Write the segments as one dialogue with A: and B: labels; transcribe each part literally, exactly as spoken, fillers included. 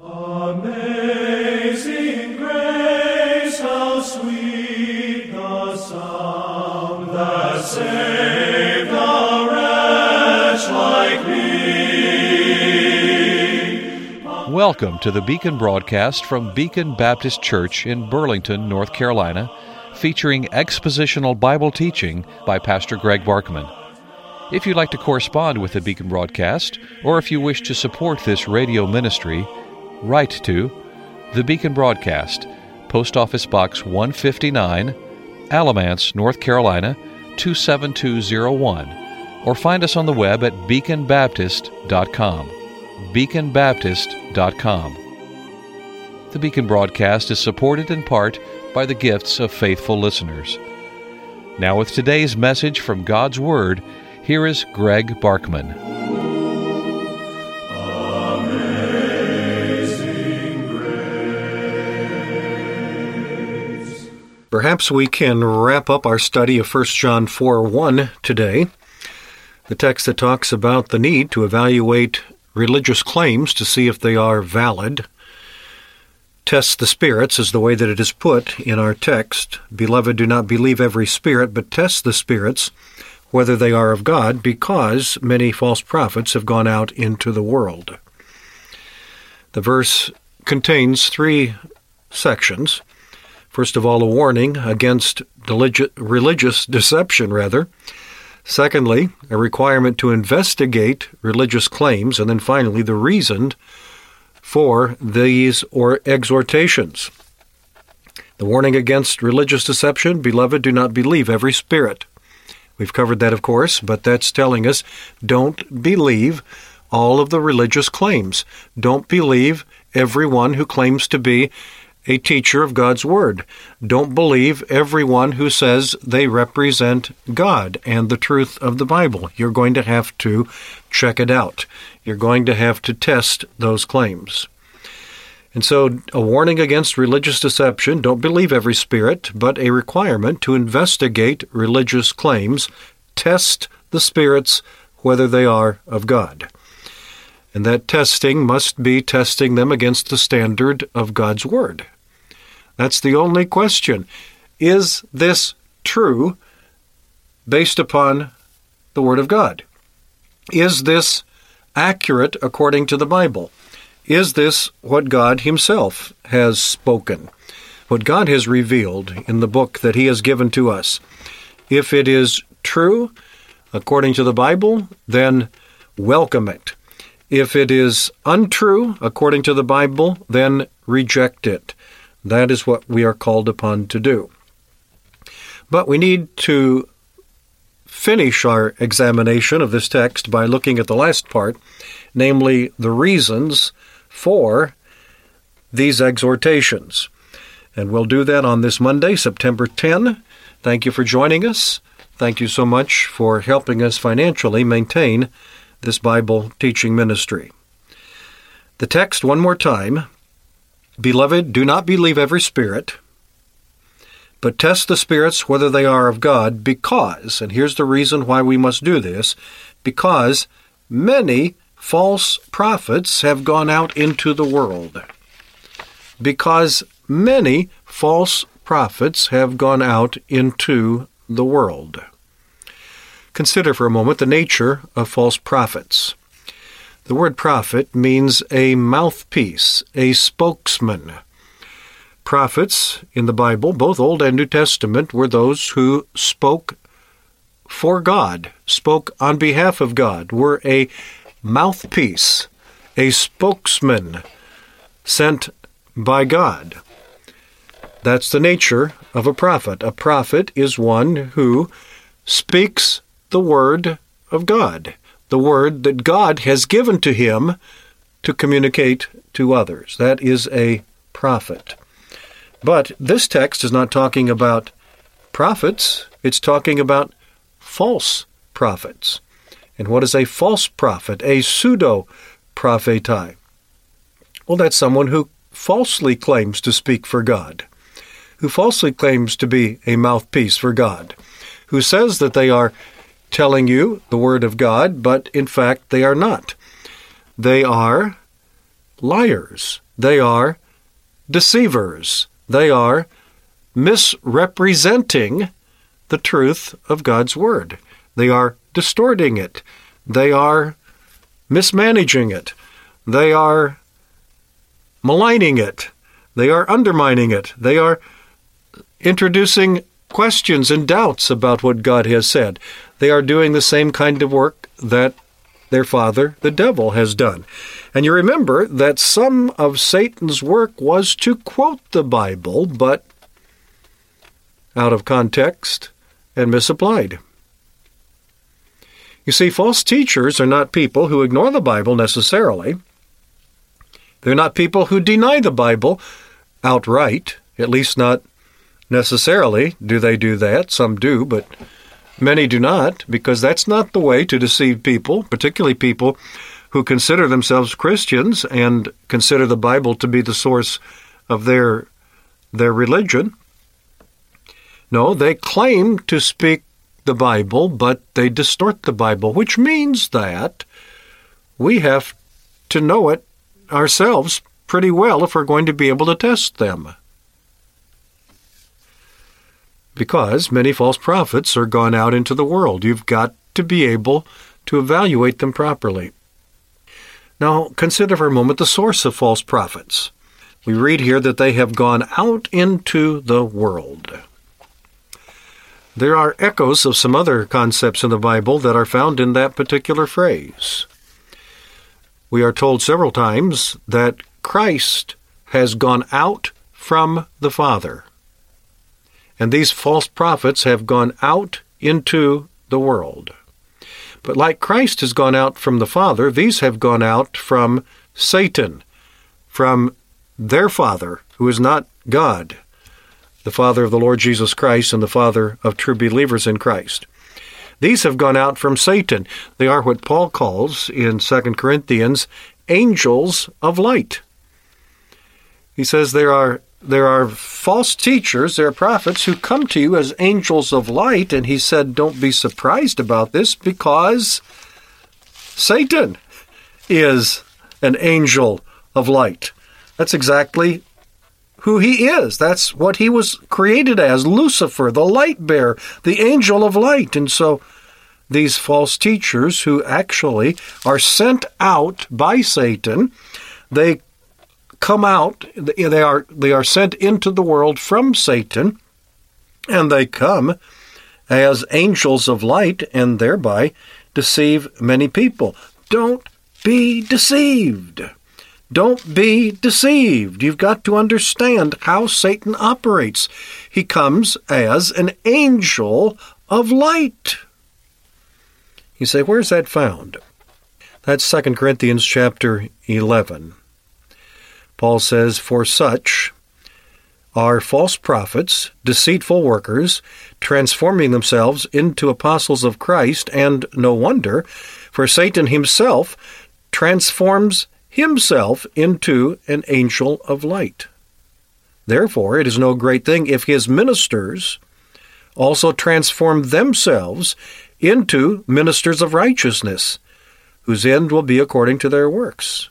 A: Amazing grace, how sweet the sound that saved a wretch like me.
B: Welcome to the Beacon broadcast from Beacon Baptist Church in Burlington, North Carolina, featuring expositional Bible teaching by Pastor Greg Barkman. If you'd like to correspond with the Beacon broadcast, or if you wish to support this radio ministry, write to The Beacon Broadcast, Post Office Box one fifty-nine, Alamance, North Carolina, two seven two zero one, or find us on the web at beacon baptist dot com. beacon baptist dot com. The Beacon Broadcast is supported in part by the gifts of faithful listeners. Now with today's message from God's Word, here is Greg Barkman.
C: Perhaps we can wrap up our study of First John four one today, the text that talks about the need to evaluate religious claims to see if they are valid. Test the spirits is the way that it is put in our text. Beloved, do not believe every spirit, but test the spirits, whether they are of God, because many false prophets have gone out into the world. The verse contains three sections. First of all, a warning against religious deception, rather. Secondly, a requirement to investigate religious claims. And then finally, the reason for these or exhortations. The warning against religious deception, beloved, do not believe every spirit. We've covered that, of course, but that's telling us don't believe all of the religious claims. Don't believe everyone who claims to be a teacher of God's Word. Don't believe everyone who says they represent God and the truth of the Bible. You're going to have to check it out. You're going to have to test those claims. And so, a warning against religious deception, don't believe every spirit, but a requirement to investigate religious claims, test the spirits whether they are of God. And that testing must be testing them against the standard of God's Word. That's the only question. Is this true based upon the Word of God? Is this accurate according to the Bible? Is this what God Himself has spoken? What God has revealed in the book that He has given to us? If it is true according to the Bible, then welcome it. If it is untrue according to the Bible, then reject it. That is what we are called upon to do. But we need to finish our examination of this text by looking at the last part, namely the reasons for these exhortations. And we'll do that on this Monday, September tenth. Thank you for joining us. Thank you so much for helping us financially maintain this Bible teaching ministry. The text one more time. Beloved, do not believe every spirit, but test the spirits whether they are of God, because, and here's the reason why we must do this, because many false prophets have gone out into the world. Because many false prophets have gone out into the world. Consider for a moment the nature of false prophets. The word prophet means a mouthpiece, a spokesman. Prophets in the Bible, both Old and New Testament, were those who spoke for God, spoke on behalf of God, were a mouthpiece, a spokesman sent by God. That's the nature of a prophet. A prophet is one who speaks the word of God, the word that God has given to him to communicate to others. That is a prophet. But this text is not talking about prophets. It's talking about false prophets. And what is a false prophet? A pseudo-prophetai. Well, that's someone who falsely claims to speak for God, who falsely claims to be a mouthpiece for God, who says that they are telling you the Word of God, but in fact they are not. They are liars. They are deceivers. They are misrepresenting the truth of God's Word. They are distorting it. They are mismanaging it. They are maligning it. They are undermining it. They are introducing questions and doubts about what God has said. They are doing the same kind of work that their father, the devil, has done. And you remember that some of Satan's work was to quote the Bible, but out of context and misapplied. You see, false teachers are not people who ignore the Bible necessarily. They're not people who deny the Bible outright, at least not necessarily do they do that. Some do, but many do not, because that's not the way to deceive people, particularly people who consider themselves Christians and consider the Bible to be the source of their, their religion. No, they claim to speak the Bible, but they distort the Bible, which means that we have to know it ourselves pretty well if we're going to be able to test them. Because many false prophets are gone out into the world. You've got to be able to evaluate them properly. Now, consider for a moment the source of false prophets. We read here that they have gone out into the world. There are echoes of some other concepts in the Bible that are found in that particular phrase. We are told several times that Christ has gone out from the Father. And these false prophets have gone out into the world. But like Christ has gone out from the Father, these have gone out from Satan, from their father, who is not God, the Father of the Lord Jesus Christ and the Father of true believers in Christ. These have gone out from Satan. They are what Paul calls in Second Corinthians, angels of light. He says there are there are false teachers, there are prophets who come to you as angels of light, and he said, don't be surprised about this because Satan is an angel of light. That's exactly who he is. That's what he was created as, Lucifer, the light bearer, the angel of light. And so these false teachers who actually are sent out by Satan, they come out, they are they are sent into the world from Satan, and they come as angels of light and thereby deceive many people. Don't be deceived. Don't be deceived. You've got to understand how Satan operates. He comes as an angel of light. You say, where's that found? That's Second Corinthians chapter eleven. Paul says, for such are false prophets, deceitful workers, transforming themselves into apostles of Christ, and no wonder, for Satan himself transforms himself into an angel of light. Therefore, it is no great thing if his ministers also transform themselves into ministers of righteousness, whose end will be according to their works.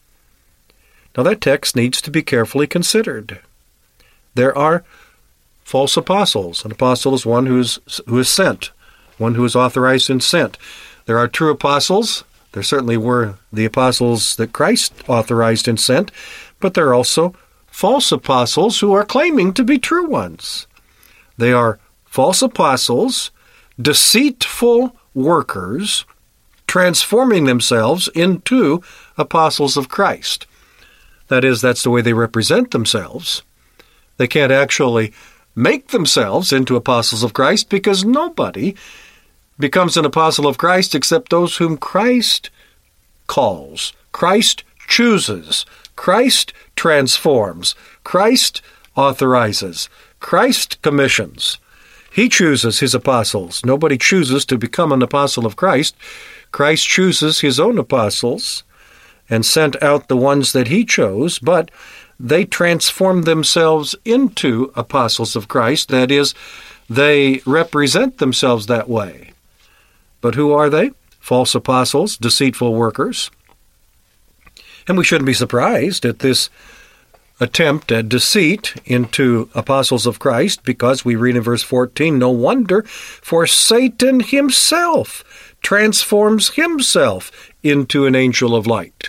C: Now that text needs to be carefully considered. There are false apostles. An apostle is one who is, who is sent, one who is authorized and sent. There are true apostles. There certainly were the apostles that Christ authorized and sent, but there are also false apostles who are claiming to be true ones. They are false apostles, deceitful workers, transforming themselves into apostles of Christ. That is, that's the way they represent themselves. They can't actually make themselves into apostles of Christ because nobody becomes an apostle of Christ except those whom Christ calls, Christ chooses, Christ transforms, Christ authorizes, Christ commissions. He chooses his apostles. Nobody chooses to become an apostle of Christ. Christ chooses his own apostles and sent out the ones that he chose, but they transform themselves into apostles of Christ. That is, they represent themselves that way. But who are they? False apostles, deceitful workers. And we shouldn't be surprised at this attempt at deceit into apostles of Christ, because we read in verse fourteen, no wonder, for Satan himself transforms himself into an angel of light.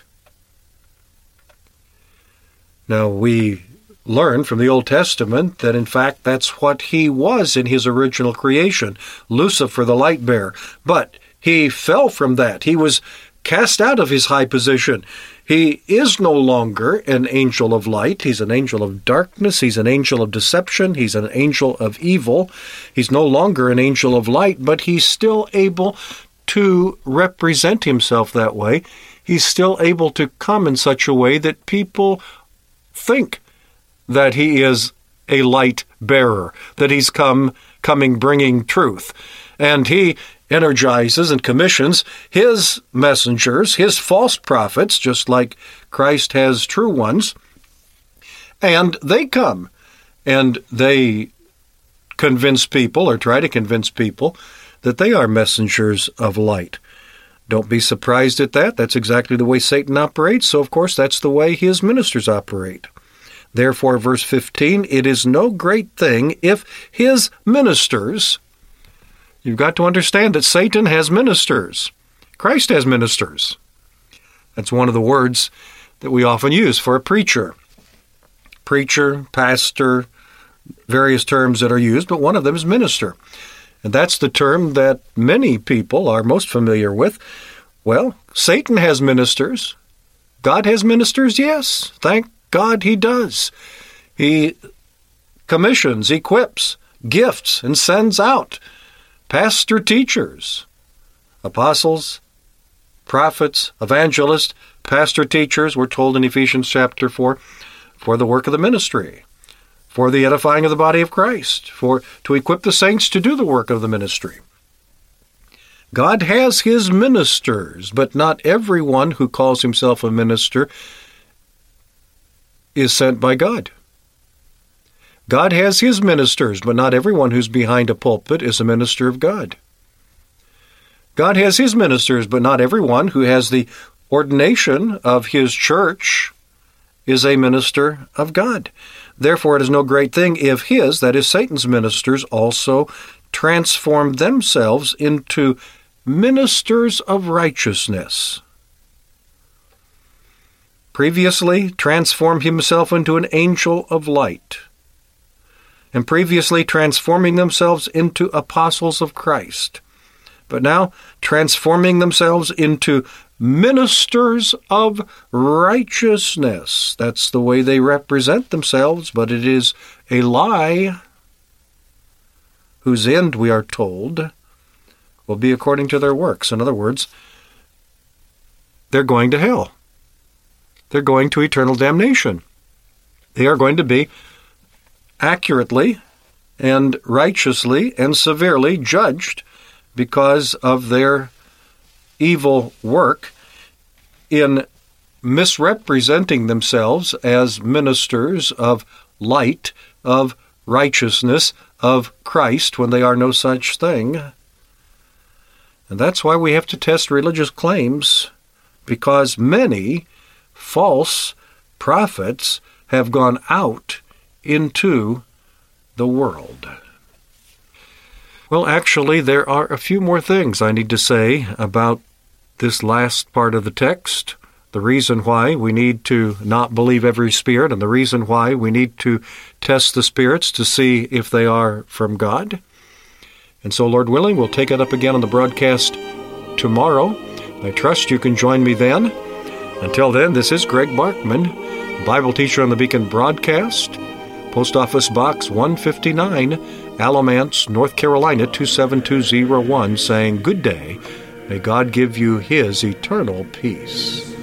C: Now, we learn from the Old Testament that, in fact, that's what he was in his original creation, Lucifer, the light bearer. But he fell from that. He was cast out of his high position. He is no longer an angel of light. He's an angel of darkness. He's an angel of deception. He's an angel of evil. He's no longer an angel of light, but he's still able to represent himself that way. He's still able to come in such a way that people think that he is a light bearer, that he's come coming bringing truth. And he energizes and commissions his messengers, his false prophets, just like Christ has true ones, and they come and they convince people, or try to convince people, that they are messengers of light. Don't be surprised at that. That's exactly the way Satan operates, so of course that's the way his ministers operate. Therefore, verse fifteen, it is no great thing if his ministers... You've got to understand that Satan has ministers. Christ has ministers. That's one of the words that we often use for a preacher. Preacher, pastor, various terms that are used, but one of them is minister. And that's the term that many people are most familiar with. Well, Satan has ministers. God has ministers, yes. Thank God he does. He commissions, equips, gifts, and sends out pastor teachers, apostles, prophets, evangelists, pastor teachers, we're told in Ephesians chapter four, for the work of the ministry, for the edifying of the body of Christ, for to equip the saints to do the work of the ministry. God has his ministers, but not everyone who calls himself a minister is sent by God. God has his ministers, but not everyone who's behind a pulpit is a minister of God. God has his ministers, but not everyone who has the ordination of his church is a minister of God. Therefore, it is no great thing if his, that is Satan's ministers, also transform themselves into ministers of righteousness. Previously, transform himself into an angel of light, and previously transforming themselves into apostles of Christ, but now transforming themselves into ministers of righteousness. That's the way they represent themselves, but it is a lie whose end, we are told, will be according to their works. In other words, they're going to hell. They're going to eternal damnation. They are going to be accurately and righteously and severely judged because of their evil work in misrepresenting themselves as ministers of light, of righteousness, of Christ, when they are no such thing. And that's why we have to test religious claims, because many false prophets have gone out into the world. Well, actually, there are a few more things I need to say about this last part of the text, the reason why we need to not believe every spirit, and the reason why we need to test the spirits to see if they are from God. And so, Lord willing, we'll take it up again on the broadcast tomorrow. I trust you can join me then. Until then, this is Greg Barkman, Bible teacher on the Beacon Broadcast, Post Office Box one fifty-nine, Alamance, North Carolina two seven two zero one, saying good day. May God give you his eternal peace.